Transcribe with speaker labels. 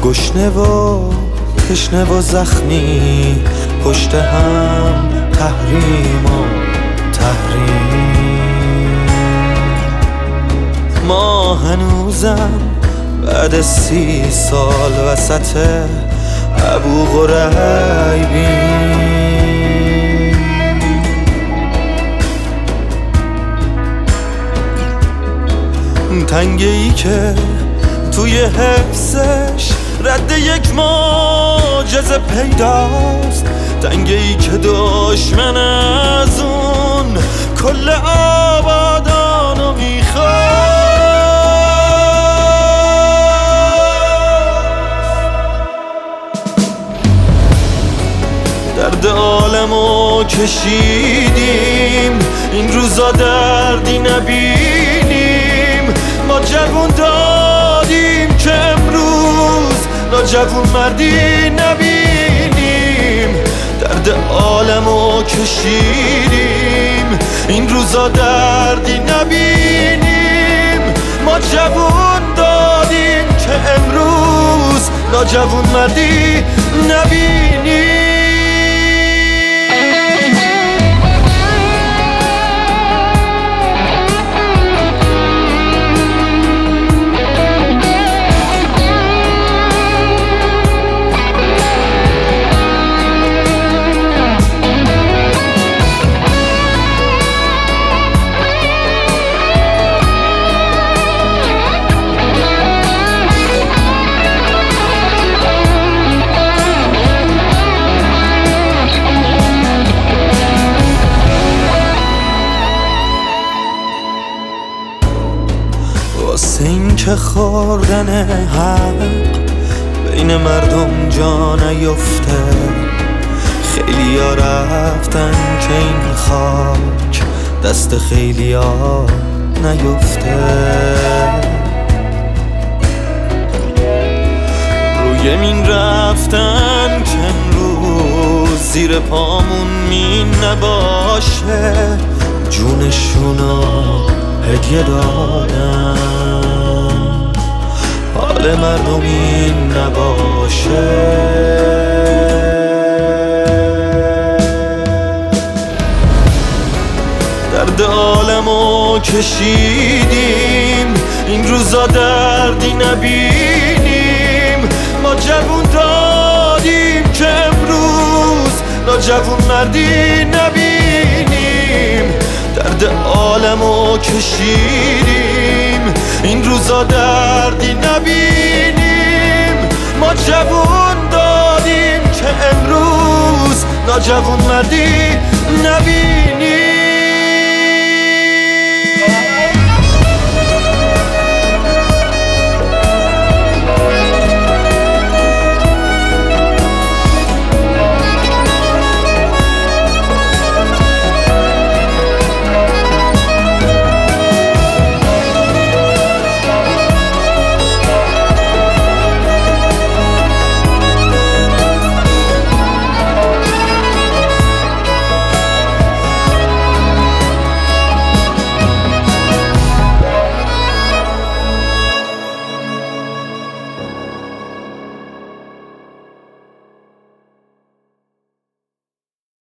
Speaker 1: گشنه و تشنه و زخمی، پشت هم تحریم و تحریم. ما هنوزم بعد 30 سال وسط ابو غریبیم. تنگه ای که توی حفظش رد یک معجزه پیداست، تنگه ای که دشمن از اون کل آبادانو میخواد. درد عالمو کشیدیم، این روزا دردی نبینیم. ما جوون دادیم که امروز ناجوون مردی نبینیم. درد عالمو کشیدیم، این روزا دردی نبینیم. ما جوون دادیم که امروز ناجوون مردی نبینیم. واسه این که خوردن حق بین مردم جا نیفته، خیلی ها رفتن که این خاک دست خیلی ها نیفته. روی این رفتن که امروز زیر پامون مین نباشه، جونشونو هدیه دادن، حال مردم این نباشه. درد عالمو کشیدیم، این روزا دردی نبینیم. ما جوون دادیم که امروز ناجوون مردی نبینیم. درد عالمو کشیدیم، این روزا دردی نبینیم. ما جوون دادیم که امروز ناجوون مردی نبینیم.